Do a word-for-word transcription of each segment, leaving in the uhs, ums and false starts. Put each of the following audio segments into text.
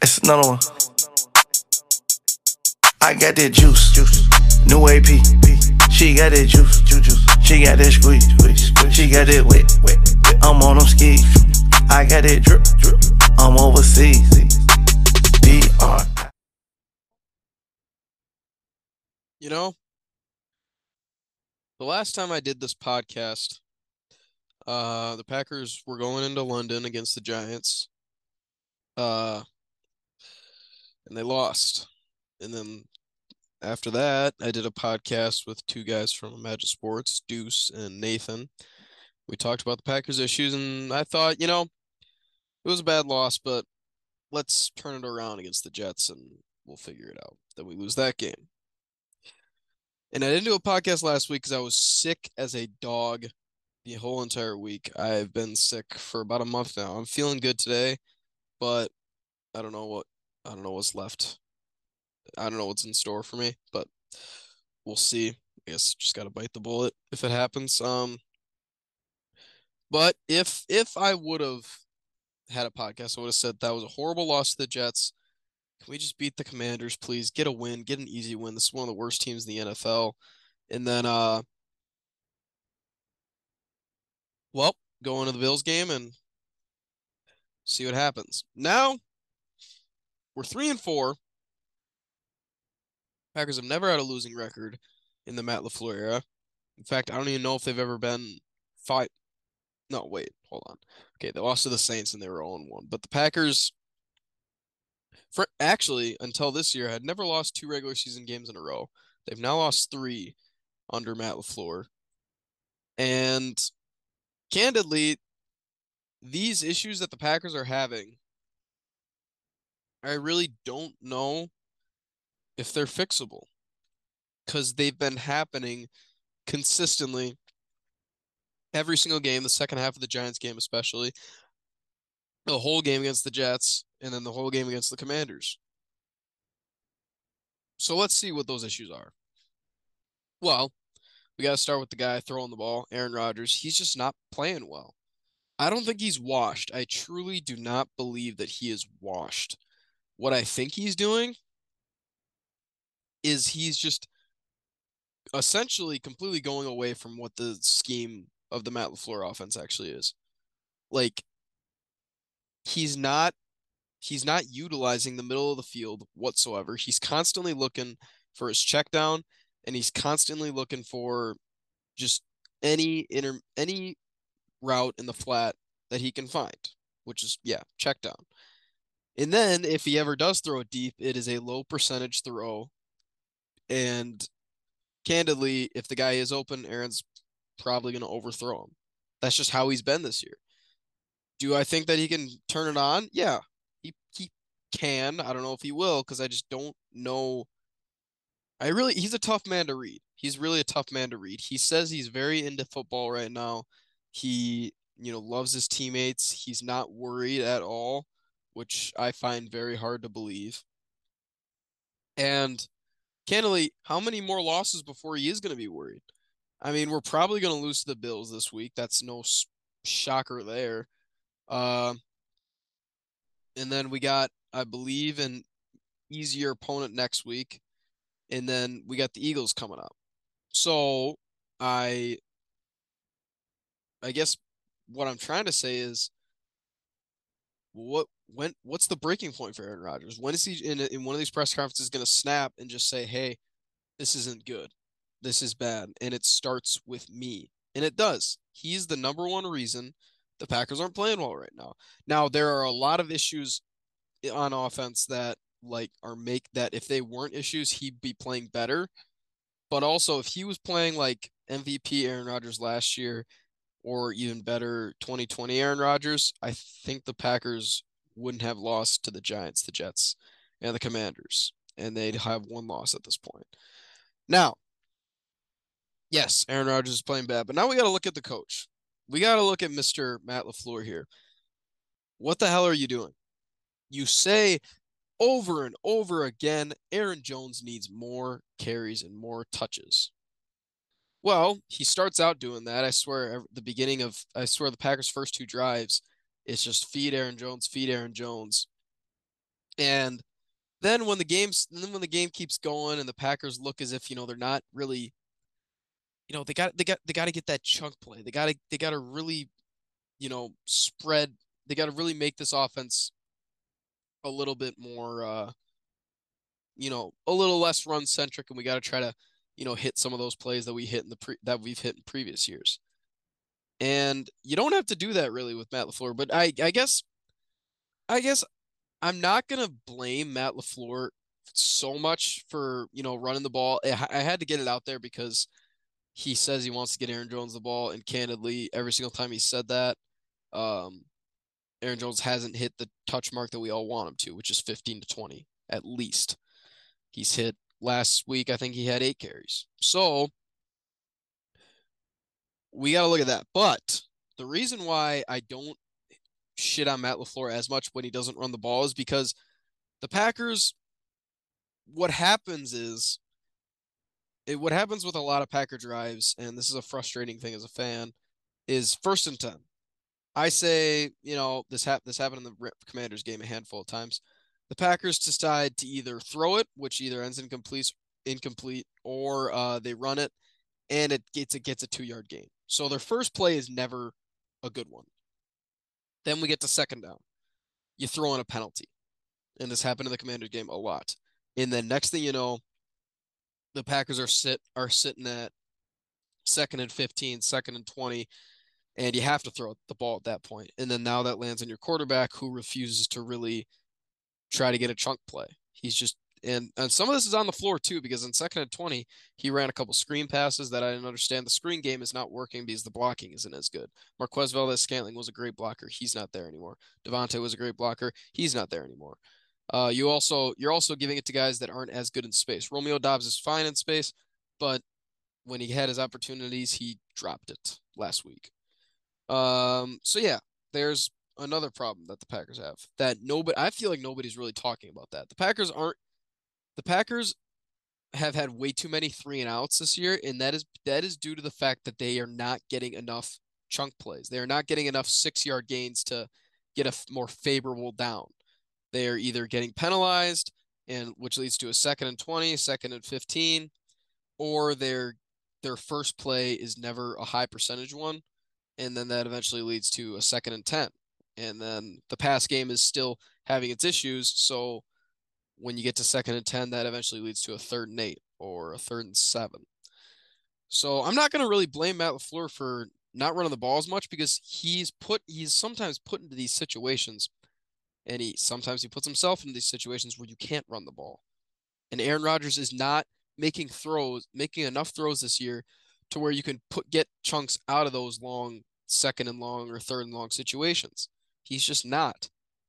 That's another one. I got that juice, juice. New A P. She got that juice, juice, juice. She got that squeeze, squeeze, squeeze. She got that wet, wet, wet. I'm on them skis. I got that drip, drip. I'm overseas. D R. You know, the last time I did this podcast, uh, the Packers were going into London against the Giants, uh, and they lost. And then after that, I did a podcast with two guys from Imagine Sports, Deuce and Nathan. We talked about the Packers issues, and I thought, you know, it was a bad loss, but let's turn it around against the Jets, and we'll figure it out. Then we lose that game. And I didn't do a podcast last week because I was sick as a dog the whole entire week. I've been sick for about a month now. I'm feeling good today, but I don't know what I don't know what's left. I don't know what's in store for me, but we'll see. I guess just gotta bite the bullet if it happens. Um, but if if I would have had a podcast, I would have said that was a horrible loss to the Jets. Can we just beat the Commanders, please? Get a win, get an easy win. This is one of the worst teams in the N F L. And then, uh, well, go into the Bills game and see what happens. Now we're three and four. Packers have never had a losing record in the Matt LaFleur era. In fact, I don't even know if they've ever been five. No, wait, hold on. Okay, they lost to the Saints and they were oh and one. But the Packers, for actually, until this year, had never lost two regular season games in a row. They've now lost three under Matt LaFleur. And candidly, these issues that the Packers are having, I really don't know if they're fixable because they've been happening consistently every single game, the second half of the Giants game especially, the whole game against the Jets, and then the whole game against the Commanders. So let's see what those issues are. Well, we got to start with the guy throwing the ball, Aaron Rodgers. He's just not playing well. I don't think he's washed. I truly do not believe that he is washed. What I think he's doing is he's just essentially completely going away from what the scheme of the Matt LaFleur offense actually is. Like, he's not he's not utilizing the middle of the field whatsoever. He's constantly looking for his check down, and he's constantly looking for just any inter any route in the flat that he can find, which is yeah, check down. And then if he ever does throw it deep, it is a low percentage throw. And candidly, if the guy is open, Aaron's probably going to overthrow him. That's just how he's been this year. Do I think that he can turn it on? Yeah, he he can. I don't know if he will because I just don't know. I really, he's a tough man to read. He's really a tough man to read. He says he's very into football right now. He, you know, loves his teammates. He's not worried at all, which I find very hard to believe. And candidly, how many more losses before he is going to be worried? I mean, we're probably going to lose to the Bills this week. That's no shocker there. Uh, and then we got, I believe, an easier opponent next week. And then we got the Eagles coming up. So I I guess what I'm trying to say is what when what's the breaking point for Aaron Rodgers? When is he in in one of these press conferences going to snap and just say, "Hey, this isn't good. This is bad." And it starts with me. And it does. He's the number one reason the Packers aren't playing well right now. Now, there are a lot of issues on offense that like are make that if they weren't issues, he'd be playing better. But also if he was playing like M V P Aaron Rodgers last year or even better twenty twenty Aaron Rodgers, I think the Packers wouldn't have lost to the Giants, the Jets, and the Commanders. And they'd have one loss at this point. Now, yes, Aaron Rodgers is playing bad, but now we got to look at the coach. We got to look at Mister Matt LaFleur here. What the hell are you doing? You say over and over again, Aaron Jones needs more carries and more touches. Well, he starts out doing that. I swear, the beginning of, I swear the Packers' first two drives, it's just feed Aaron Jones, feed Aaron Jones. And then when the game's then when the game keeps going and the Packers look as if, you know, they're not really, you know, they got they got they got to get that chunk play. They got to they got to really, you know, spread. They got to really make this offense a little bit more uh, you know, a little less run centric, and we got to try to, you know, hit some of those plays that we hit in the pre that we've hit in previous years. And you don't have to do that really with Matt LaFleur, but I I guess I guess I'm not gonna blame Matt LaFleur so much for, you know, running the ball. I, I had to get it out there because he says he wants to get Aaron Jones the ball, and candidly, every single time he said that, um, Aaron Jones hasn't hit the touch mark that we all want him to, which is fifteen to twenty at least. He's hit last week, I think he had eight carries. So we got to look at that. But the reason why I don't shit on Matt LaFleur as much when he doesn't run the ball is because the Packers, what happens is, it, what happens with a lot of Packer drives, and this is a frustrating thing as a fan, is first and ten. I say, you know, this hap this happened in the Commanders game a handful of times. The Packers decide to either throw it, which either ends incomplete, incomplete, or uh, they run it, and it gets it gets a two yard gain. So their first play is never a good one. Then we get to second down. You throw in a penalty, and this happened in the Commanders game a lot. And then next thing you know, the Packers are sit are sitting at second and fifteen, second and twenty, and you have to throw the ball at that point. And then now that lands on your quarterback who refuses to really try to get a chunk play. He's just and and some of this is on the floor too, because in second and twenty, he ran a couple screen passes that I didn't understand. The screen game is not working because the blocking isn't as good. Marquez Valdes-Scantling was a great blocker. He's not there anymore. Devontae was a great blocker. He's not there anymore. Uh, you also you're also giving it to guys that aren't as good in space. Romeo Doubs is fine in space, but when he had his opportunities, he dropped it last week. Um, so yeah, there's another problem that the Packers have that nobody, I feel like nobody's really talking about that. The Packers aren't, the Packers have had way too many three and outs this year, and that is that is due to the fact that they are not getting enough chunk plays. They are not getting enough six yard gains to get a more favorable down. They are either getting penalized, and which leads to a second and twenty, second and fifteen, or their their first play is never a high percentage one, and then that eventually leads to a second and ten. And then the pass game is still having its issues, so when you get to second and ten, that eventually leads to a third and eight or a third and seven. So I'm not going to really blame Matt LaFleur for not running the ball as much because he's put he's sometimes put into these situations, and he sometimes he puts himself into these situations where you can't run the ball. And Aaron Rodgers is not making throws, making enough throws this year to where you can put get chunks out of those long second and long or third and long situations. He's just not.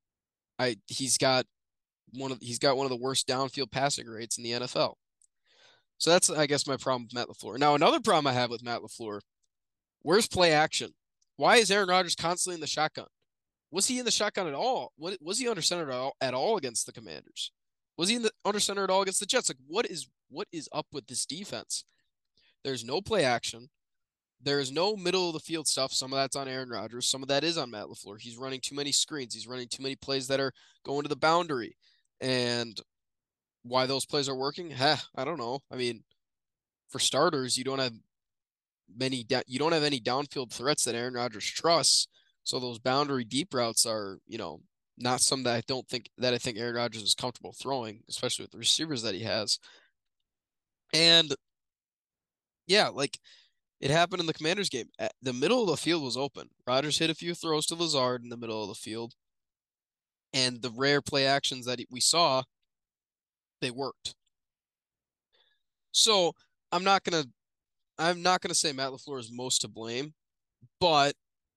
I he's got one of he's got one of the worst downfield passing rates in the N F L. So that's, I guess, my problem with Matt LaFleur. Now, another problem I have with Matt LaFleur, where's play action? Why is Aaron Rodgers constantly in the shotgun? Was he in the shotgun at all? What, was he under center at all, at all against the Commanders? Was he in the under center at all against the Jets? Like, what is what is up with this defense? There's no play action. There is no middle of the field stuff. Some of that's on Aaron Rodgers. Some of that is on Matt LaFleur. He's running too many screens. He's running too many plays that are going to the boundary. And why those plays are working? Heh, I don't know. I mean, for starters, you don't have many you don't have any downfield threats that Aaron Rodgers trusts. So those boundary deep routes are, you know, not some that I don't think that I think Aaron Rodgers is comfortable throwing, especially with the receivers that he has. And yeah, like it happened in the Commanders game. The middle of the field was open. Rodgers hit a few throws to Lazard in the middle of the field. And the rare play actions that we saw, they worked. So I'm not gonna I'm not gonna say Matt LaFleur is most to blame, but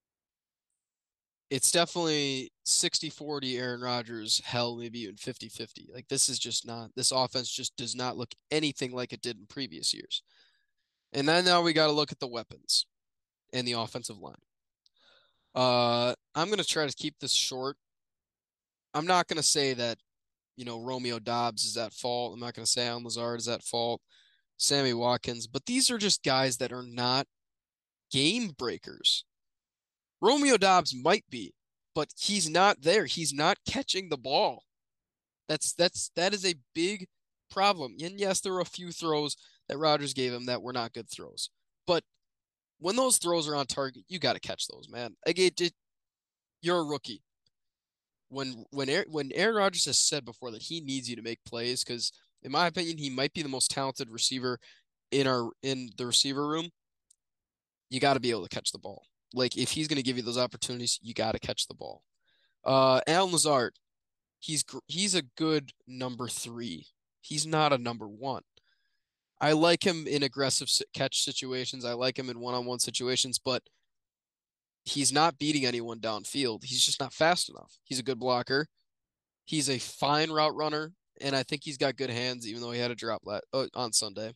it's definitely sixty forty Aaron Rodgers, hell, maybe even fifty fifty. Like this is just not this offense just does not look anything like it did in previous years. And then now we got to look at the weapons and the offensive line. Uh, I'm gonna try to keep this short. I'm not gonna say that, you know, Romeo Doubs is at fault. I'm not gonna say Allen Lazard is at fault. Sammy Watkins, but these are just guys that are not game breakers. Romeo Doubs might be, but he's not there. He's not catching the ball. That's that's that is a big problem. And yes, there were a few throws that Rodgers gave him that were not good throws. But when those throws are on target, you got to catch those, man. Like it, it, you're a rookie. When when Aaron, when Aaron Rodgers has said before that he needs you to make plays because in my opinion, he might be the most talented receiver in our in the receiver room. You got to be able to catch the ball. Like if he's going to give you those opportunities, you got to catch the ball. Uh, Allen Lazard, he's he's a good number three. He's not a number one. I like him in aggressive catch situations. I like him in one-on-one situations, but he's not beating anyone downfield. He's just not fast enough. He's a good blocker. He's a fine route runner, and I think he's got good hands, even though he had a drop la- uh, on Sunday.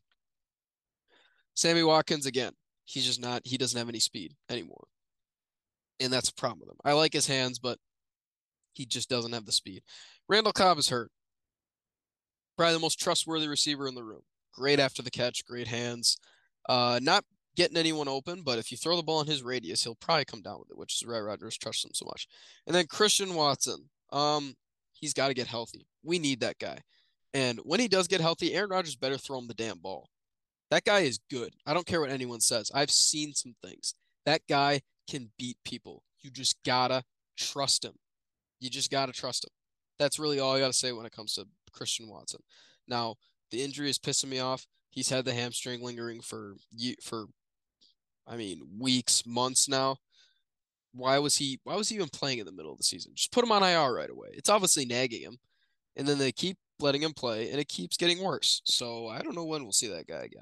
Sammy Watkins, again, he's just not, he doesn't have any speed anymore. And that's a problem with him. I like his hands, but he just doesn't have the speed. Randall Cobb is hurt. Probably the most trustworthy receiver in the room. Great after the catch, great hands. Uh, not getting anyone open, but if you throw the ball in his radius, he'll probably come down with it, which is why Rodgers trusts him so much. And then Christian Watson. Um, he's got to get healthy. We need that guy. And when he does get healthy, Aaron Rodgers better throw him the damn ball. That guy is good. I don't care what anyone says. I've seen some things. That guy can beat people. You just gotta trust him. You just gotta trust him. That's really all I gotta say when it comes to Christian Watson. Now, the injury is pissing me off. He's had the hamstring lingering for for I mean, weeks, months now. Why was he why was he even playing in the middle of the season? Just put him on I R right away. It's obviously nagging him. And then they keep letting him play and it keeps getting worse. So I don't know when we'll see that guy again.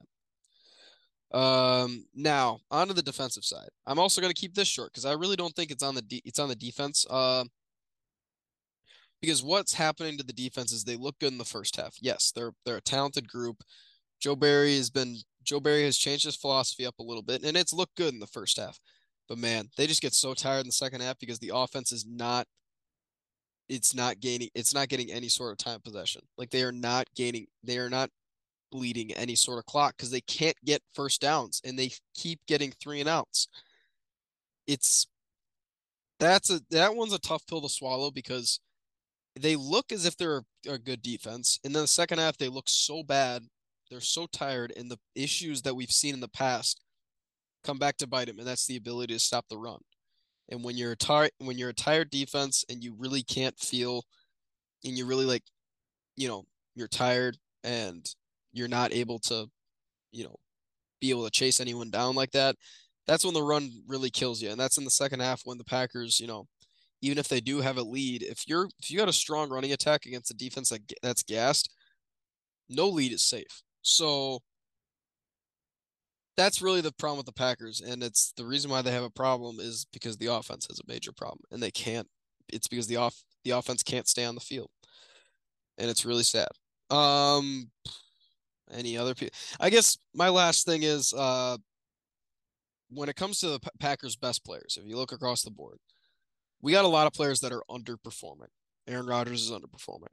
Um, now onto the defensive side. I'm also going to keep this short because I really don't think it's on the de it's on the defense. Uh, because what's happening to the defense is they look good in the first half. Yes, they're they're a talented group. Joe Barry has been Joe Barry has changed his philosophy up a little bit, and it's looked good in the first half. But man, they just get so tired in the second half because the offense is not it's not gaining it's not getting any sort of time possession. Like they are not gaining they are not bleeding any sort of clock because they can't get first downs and they keep getting three and outs. It's that's a that one's a tough pill to swallow because they look as if they're a, a good defense, and then the second half they look so bad, they're so tired, and the issues that we've seen in the past come back to bite them, and that's the ability to stop the run. And when you're a tired when you're a tired defense and you really can't feel, and you're really like, you know, you're tired and you're not able to, you know, be able to chase anyone down like that, that's when the run really kills you. And that's in the second half when the Packers, you know, even if they do have a lead, if you're if you got a strong running attack against a defense that that's gassed, no lead is safe. So that's really the problem with the Packers, and it's the reason why they have a problem is because the offense has a major problem, and they can't. It's because the off the offense can't stay on the field, and it's really sad. Um, any other people? I guess my last thing is uh, when it comes to the Packers' best players, if you look across the board, we got a lot of players that are underperforming. Aaron Rodgers is underperforming.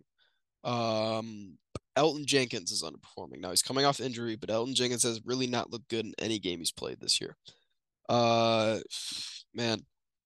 Um, Elgton Jenkins is underperforming. Now he's coming off injury, but Elgton Jenkins has really not looked good in any game he's played this year. Uh, man,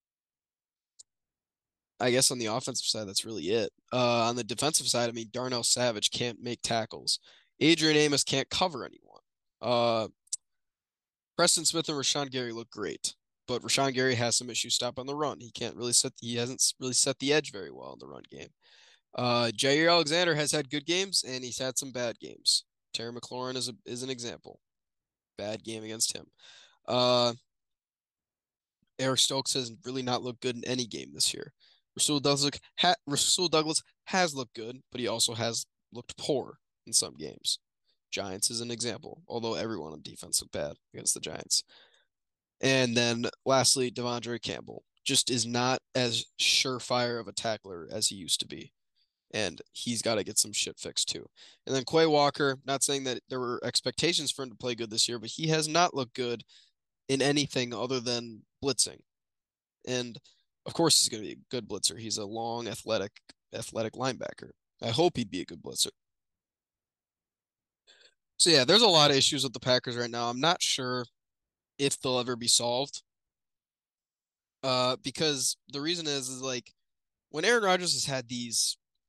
I guess on the offensive side, that's really it. Uh, on the defensive side, I mean, Darnell Savage can't make tackles. Adrian Amos can't cover anyone. Uh, Preston Smith and Rashan Gary look great, but Rashan Gary has some issues stopping the run. He can't really set, he hasn't really set the edge very well in the run game. Uh, Jaire Alexander has had good games and he's had some bad games. Terry McLaurin is a, is an example. Bad game against him. Uh, Eric Stokes has really not looked good in any game this year. Rasul Douglas, ha, Rasul Douglas has looked good, but he also has looked poor in some games. Giants is an example, although everyone on defense looked bad against the Giants. And then lastly, Devondre Campbell just is not as surefire of a tackler as he used to be. And he's got to get some shit fixed too. And then Quay Walker, not saying that there were expectations for him to play good this year, but he has not looked good in anything other than blitzing. And of course he's going to be a good blitzer. He's a long, athletic, athletic linebacker. I hope he'd be a good blitzer. So yeah, there's a lot of issues with the Packers right now. I'm not sure if they'll ever be solved. Uh, because the reason is is like when Aaron Rodgers has had these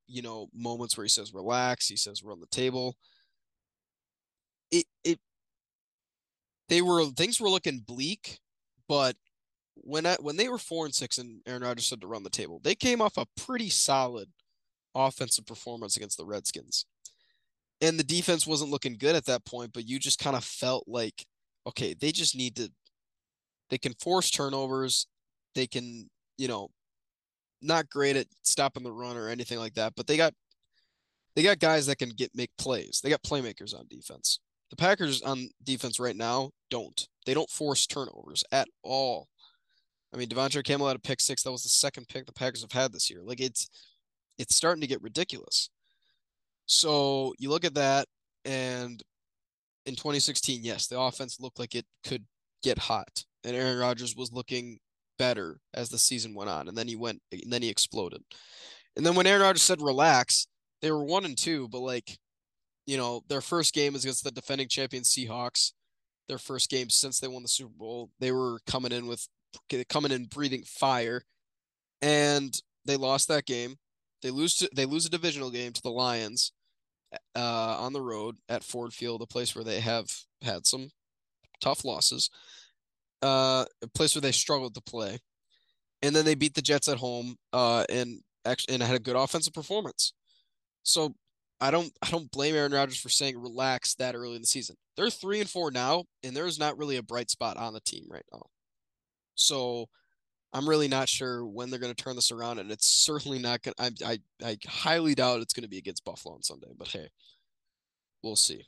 you know, moments where he says relax, he says run the table. It it they were things were looking bleak, but when I, when they were four and six and Aaron Rodgers said to run the table, they came off a pretty solid offensive performance against the Redskins. And the defense wasn't looking good at that point, but you just kind of felt like, okay, they just need to, they can force turnovers. They can, you know, not great at stopping the run or anything like that, but they got, they got guys that can get, make plays. They got playmakers on defense. The Packers on defense right now don't. They don't force turnovers at all. I mean, Devontae Campbell had a pick six. That was the second pick the Packers have had this year. Like it's, it's starting to get ridiculous. So you look at that, and in twenty sixteen, yes, the offense looked like it could get hot, and Aaron Rodgers was looking better as the season went on, and then he went, and then he exploded. And then when Aaron Rodgers said relax, they were one and two, but like, you know, their first game is against the defending champion Seahawks. Their first game since they won the Super Bowl. They were coming in with coming in breathing fire, and they lost that game. They lose to they lose a divisional game to the Lions uh, on the road at Ford Field, a place where they have had some tough losses, uh, a place where they struggled to play, and then they beat the Jets at home, uh, and actually and had a good offensive performance. So I don't I don't blame Aaron Rodgers for saying relax that early in the season. They're three and four now, and there's not really a bright spot on the team right now. So I'm really not sure when they're going to turn this around, and it's certainly not going. I I I highly doubt it's going to be against Buffalo on Sunday. But hey, we'll see.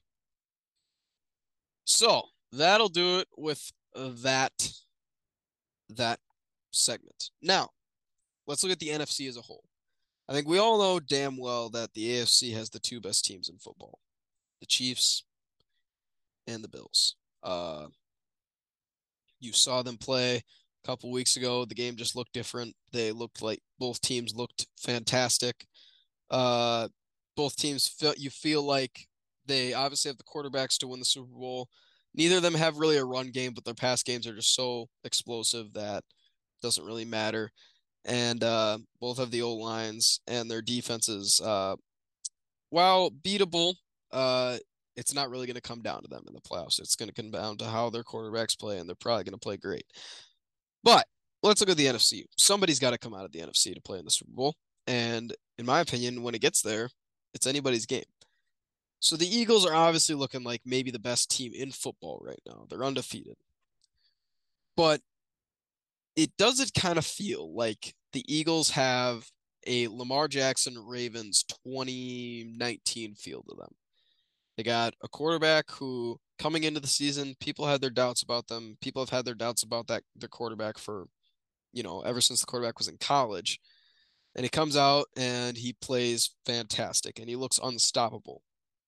So that'll do it with that that segment. Now let's look at the N F C as a whole. I think we all know damn well that the A F C has the two best teams in football, the Chiefs and the Bills. Uh, you saw them play a couple weeks ago. The game just looked different. They looked like both teams looked fantastic. Uh, both teams feel you feel like they obviously have the quarterbacks to win the Super Bowl. Neither of them have really a run game, but their pass games are just so explosive that it doesn't really matter. And uh, both have the old lines, and their defenses, uh, while beatable, uh, it's not really going to come down to them in the playoffs. It's going to come down to how their quarterbacks play, and they're probably going to play great. But let's look at the N F C. Somebody's got to come out of the N F C to play in the Super Bowl. And in my opinion, when it gets there, it's anybody's game. So the Eagles are obviously looking like maybe the best team in football right now. They're undefeated. But it does it kind of feel like the Eagles have a Lamar Jackson Ravens twenty nineteen feel to them. They got a quarterback who, coming into the season, people had their doubts about them. People have had their doubts about that their quarterback for, you know, ever since the quarterback was in college. And he comes out and he plays fantastic and he looks unstoppable.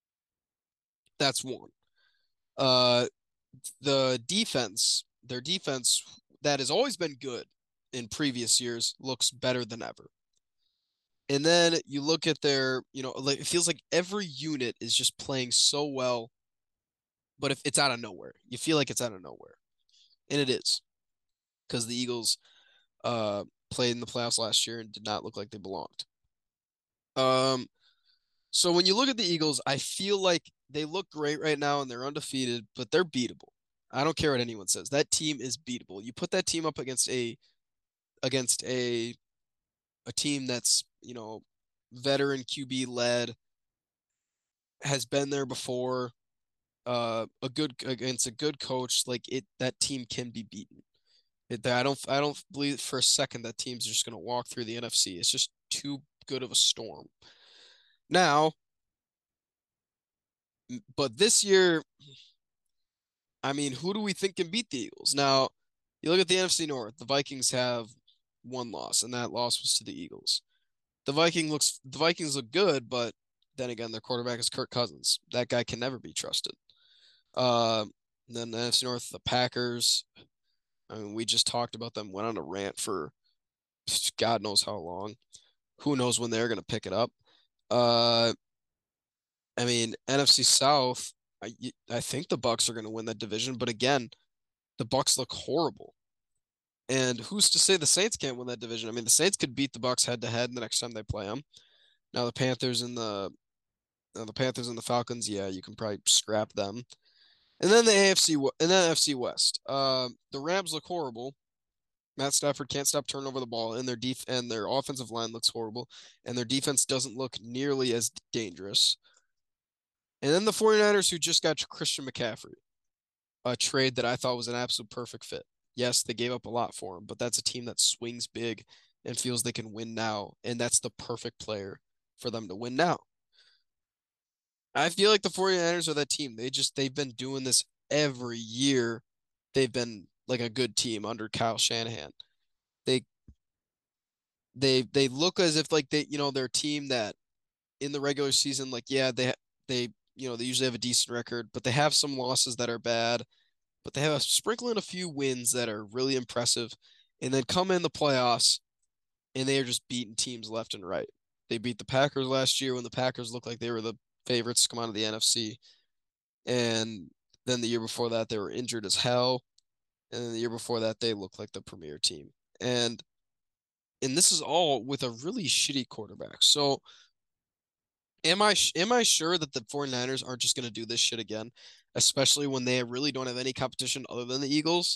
That's one. Uh, the defense, their defense that has always been good in previous years looks better than ever. And then you look at their, you know, like it feels like every unit is just playing so well, but if it's out of nowhere, you feel like it's out of nowhere. And it is. Because the Eagles uh played in the playoffs last year and did not look like they belonged. Um so when you look at the Eagles, I feel like they look great right now and they're undefeated, but they're beatable. I don't care what anyone says. That team is beatable. You put that team up against a against a a team that's, you know, veteran Q B led, has been there before, uh a good against a good coach, like it that team can be beaten. It, I don't I don't believe for a second that team's just going to walk through the N F C. It's just too good of a storm. Now, but this year, I mean, who do we think can beat the Eagles? Now, you look at the N F C North, the Vikings have one loss, and that loss was to the Eagles. The Viking looks the Vikings look good, but then again, their quarterback is Kirk Cousins. That guy can never be trusted. Uh, then the N F C North, the Packers. I mean, we just talked about them, went on a rant for God knows how long. Who knows when they're going to pick it up? Uh, I mean, N F C South, I, I think the Bucks are going to win that division, but again, the Bucks look horrible. And who's to say the Saints can't win that division? I mean, the Saints could beat the Bucks head to head the next time they play them. Now the Panthers and the now the Panthers and the Falcons, yeah, you can probably scrap them. And then the A F C and then N F C West. Uh, the Rams look horrible. Matt Stafford can't stop turning over the ball, and their def and their offensive line looks horrible, and their defense doesn't look nearly as dangerous. And then the 49ers, who just got Christian McCaffrey, a trade that I thought was an absolute perfect fit. Yes, they gave up a lot for him, but that's a team that swings big and feels they can win now, and that's the perfect player for them to win now. I feel like the 49ers are that team. They just they've been doing this every year. They've been like a good team under Kyle Shanahan. They they they look as if like they, you know, they're a team that in the regular season, like yeah, they they you know, they usually have a decent record, but they have some losses that are bad, but they have a sprinkle in a few wins that are really impressive, and then come in the playoffs and they are just beating teams left and right. They beat the Packers last year when the Packers looked like they were the favorites to come out of the N F C. And then the year before that, they were injured as hell. And then the year before that, they looked like the premier team. And and this is all with a really shitty quarterback. So am I am I sure that the 49ers aren't just going to do this shit again, especially when they really don't have any competition other than the Eagles?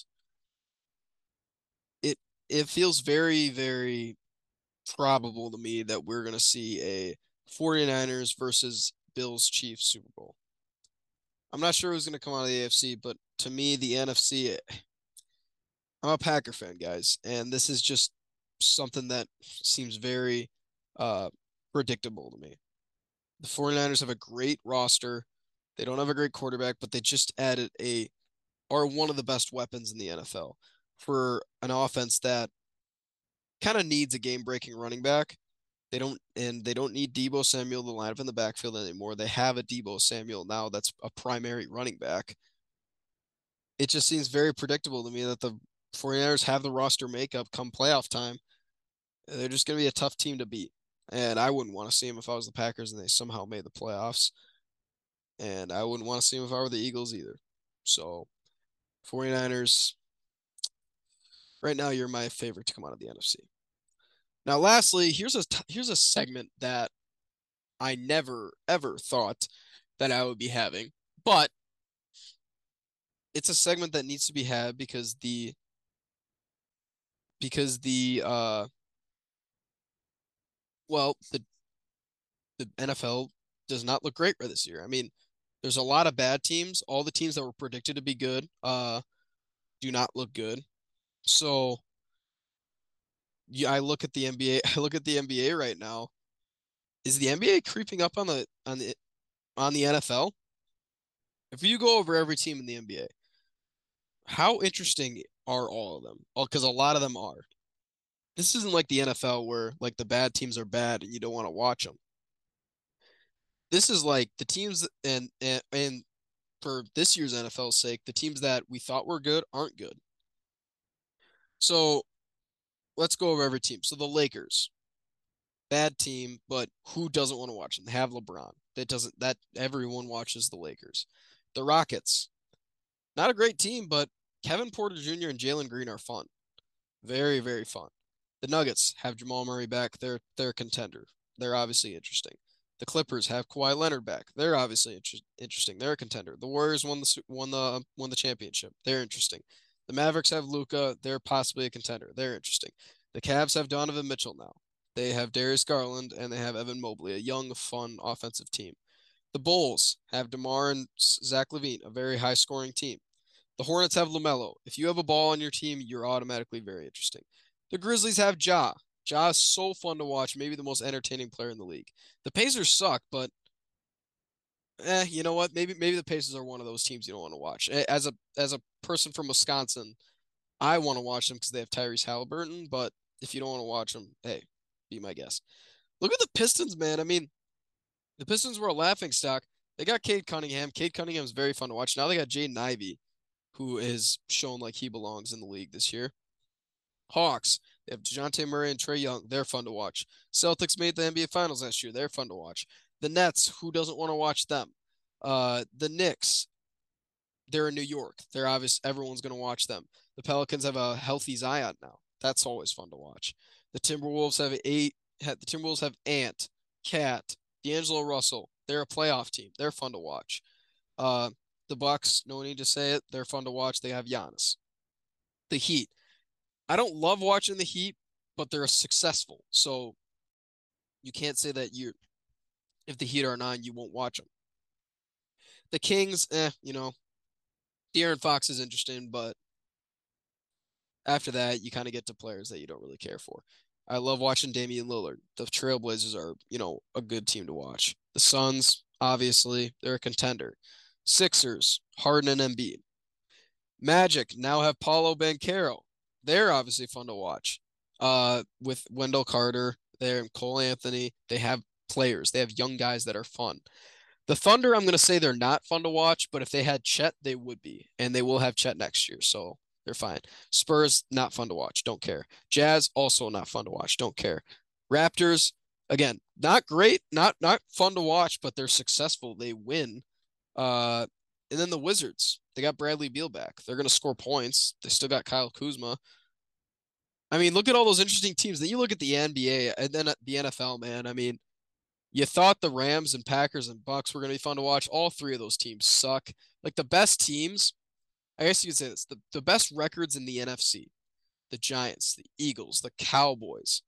It it feels very, very probable to me that we're going to see a 49ers versus Bills Chiefs Super Bowl. I'm not sure who's going to come out of the A F C, but to me, the N F C, I'm a Packer fan, guys, and this is just something that seems very uh, predictable to me. The 49ers have a great roster. They don't have a great quarterback, but they just added a are one of the best weapons in the N F L for an offense that kind of needs a game-breaking running back. They don't and they don't need Deebo Samuel to line up in the backfield anymore. They have a Deebo Samuel now that's a primary running back. It just seems very predictable to me that the 49ers have the roster makeup come playoff time. They're just going to be a tough team to beat. And I wouldn't want to see them if I was the Packers and they somehow made the playoffs. And I wouldn't want to see them if I were the Eagles either. So 49ers, right now you're my favorite to come out of the N F C. Now, lastly, here's a here's a segment that I never ever thought that I would be having, but it's a segment that needs to be had because the because the uh well the the N F L does not look great for this year. I mean, there's a lot of bad teams. All the teams that were predicted to be good uh do not look good. So yeah, I look at the N B A. I look at the N B A right now. Is the N B A creeping up on the on the on the N F L? If you go over every team in the N B A, how interesting are all of them? Oh, because a lot of them are. This isn't like the N F L where like the bad teams are bad and you don't want to watch them. This is like the teams and and and for this year's N F L's sake, the teams that we thought were good aren't good. So let's go over every team. So the Lakers, bad team, but who doesn't want to watch them? They have LeBron. That doesn't that everyone watches the Lakers. The Rockets, not a great team, but Kevin Porter Junior and Jalen Green are fun. Very, very fun. The Nuggets have Jamal Murray back. They're they're a contender. They're obviously interesting. The Clippers have Kawhi Leonard back. They're obviously inter- interesting. They're a contender. The Warriors won the won the won the championship. They're interesting. The Mavericks have Luka. They're possibly a contender. They're interesting. The Cavs have Donovan Mitchell now. They have Darius Garland and they have Evan Mobley, a young, fun offensive team. The Bulls have DeMar and Zach LaVine, a very high-scoring team. The Hornets have LaMelo. If you have a ball on your team, you're automatically very interesting. The Grizzlies have Ja. Ja is so fun to watch, maybe the most entertaining player in the league. The Pacers suck, but eh, you know what? Maybe maybe the Pacers are one of those teams you don't want to watch. As a as a person from Wisconsin, I want to watch them because they have Tyrese Halliburton, but if you don't want to watch them, hey, be my guest. Look at the Pistons, man. I mean, the Pistons were a laughing stock. They got Cade Cunningham. Cade Cunningham is very fun to watch. Now they got Jaden Ivey, who has shown like he belongs in the league this year. Hawks, they have DeJounte Murray and Trae Young. They're fun to watch. Celtics made the N B A Finals last year. They're fun to watch. The Nets, who doesn't want to watch them? Uh, the Knicks, they're in New York. They're obvious. Everyone's going to watch them. The Pelicans have a healthy Zion now. That's always fun to watch. The Timberwolves have eight. The Timberwolves have Ant, Cat, D'Angelo Russell, they're a playoff team. They're fun to watch. Uh, the Bucks, no need to say it. They're fun to watch. They have Giannis. The Heat. I don't love watching the Heat, but they're successful. So you can't say that you if the Heat are nine, you won't watch them. The Kings, eh, you know, De'Aaron Fox is interesting, but after that, you kind of get to players that you don't really care for. I love watching Damian Lillard. The Trailblazers are, you know, a good team to watch. The Suns, obviously, they're a contender. Sixers, Harden and Embiid. Magic now have Paulo Banchero. They're obviously fun to watch. Uh, with Wendell Carter, there and Cole Anthony, they have players. They have young guys that are fun. The Thunder, I'm going to say they're not fun to watch, but if they had Chet, they would be, and they will have Chet next year, so they're fine. Spurs, not fun to watch, don't care. Jazz, also not fun to watch, don't care. Raptors, again, not great, not not fun to watch, but they're successful. They win. Uh, and then the Wizards, they got Bradley Beal back. They're going to score points. They still got Kyle Kuzma. I mean, look at all those interesting teams. Then you look at the N B A and then the N F L, man. I mean, you thought the Rams and Packers and Bucks were going to be fun to watch. All three of those teams suck. Like the best teams, I guess you could say this, the, the best records in the N F C, the Giants, the Eagles, the Cowboys.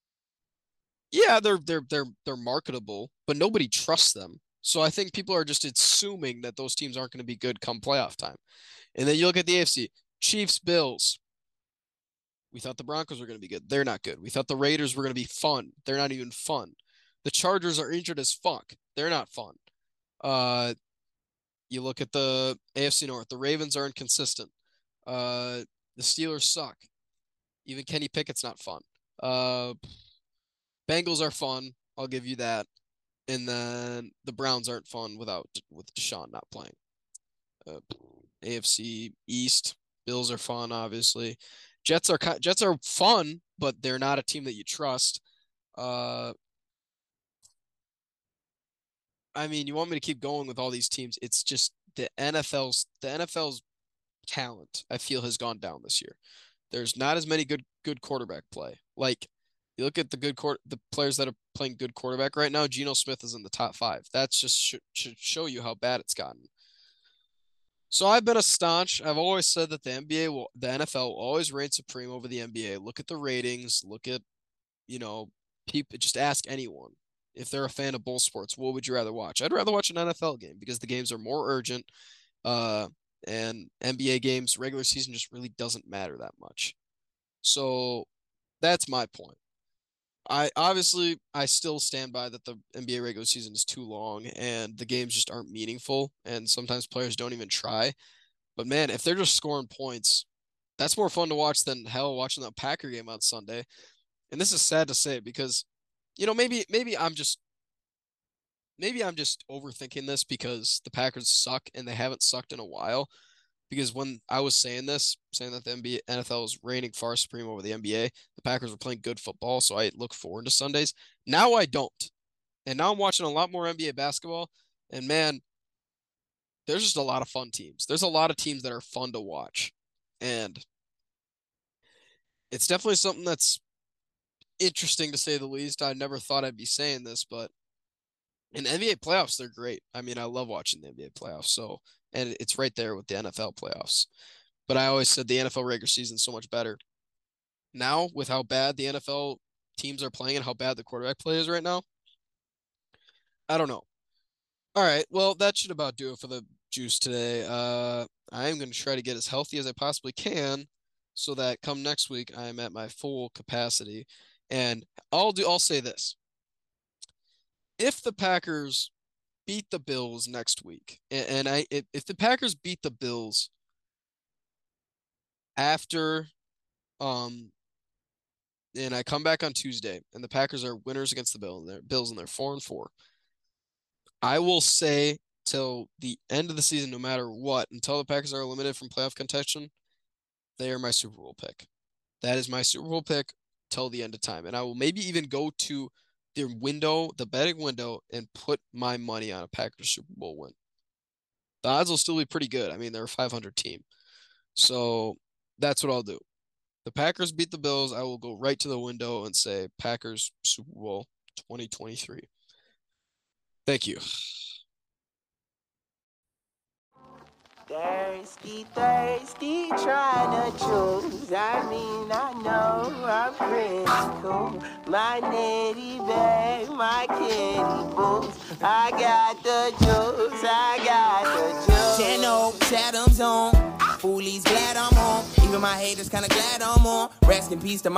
Yeah, they're they're they're they're marketable, but nobody trusts them. So I think people are just assuming that those teams aren't going to be good come playoff time. And then you look at the A F C, Chiefs, Bills. We thought the Broncos were going to be good. They're not good. We thought the Raiders were going to be fun. They're not even fun. The Chargers are injured as fuck. They're not fun. Uh, you look at the A F C North. The Ravens are inconsistent. Uh, the Steelers suck. Even Kenny Pickett's not fun. Uh, Bengals are fun. I'll give you that. And then the Browns aren't fun without with Deshaun not playing. Uh, A F C East. Bills are fun, obviously. Jets are Jets are fun, but they're not a team that you trust. Uh, I mean, you want me to keep going with all these teams? It's just the N F L's the N F L's talent, I feel, has gone down this year. There's not as many good good quarterback play. Like you look at the good court the players that are playing good quarterback right now. Geno Smith is in the top five. That's just should, should show you how bad it's gotten. So I've been a staunch. I've always said that the N B A will, the N F L will always reign supreme over the N B A. Look at the ratings. Look at, you know, people. Just ask anyone if they're a fan of both sports. What would you rather watch? I'd rather watch an N F L game because the games are more urgent. Uh, and N B A games, regular season just really doesn't matter that much. So that's my point. I obviously I still stand by that the N B A regular season is too long and the games just aren't meaningful and sometimes players don't even try. But man, if they're just scoring points, that's more fun to watch than hell watching the Packer game on Sunday. And this is sad to say because, you know, maybe maybe I'm just maybe I'm just overthinking this because the Packers suck and they haven't sucked in a while. Because when I was saying this, saying that the N B A, N F L is reigning far supreme over the N B A, the Packers were playing good football, so I look forward to Sundays. Now I don't. And now I'm watching a lot more N B A basketball, and man, there's just a lot of fun teams. There's a lot of teams that are fun to watch. And it's definitely something that's interesting to say the least. I never thought I'd be saying this, but in N B A playoffs, they're great. I mean, I love watching the N B A playoffs. So, and it's right there with the N F L playoffs. But I always said the N F L regular season is so much better. Now, with how bad the N F L teams are playing and how bad the quarterback play is right now, I don't know. All right, well, that should about do it for the juice today. Uh, I am going to try to get as healthy as I possibly can so that come next week I am at my full capacity. And I'll do. I'll say this: if the Packers beat the Bills next week, and, and I if, if the Packers beat the Bills after um and I come back on Tuesday and the Packers are winners against the Bills and they're Bills and they're four and four, I will say till the end of the season, no matter what, until the Packers are eliminated from playoff contention, they are my Super Bowl pick. That is my Super Bowl pick till the end of time. And I will maybe even go to the window, the betting window, and put my money on a Packers Super Bowl win. The odds will still be pretty good. I mean, they're a five hundred team. So that's what I'll do. The Packers beat the Bills. I will go right to the window and say Packers Super Bowl twenty twenty-three. Thank you. Thirsty, thirsty, trying to choose. I mean, I know I'm pretty cool. My nitty bag, my kitty boots. I got the juice, I got the juice. Ten old Chatham's on. Foolies glad I'm on. Even my haters kinda glad I'm on. Rest in peace to my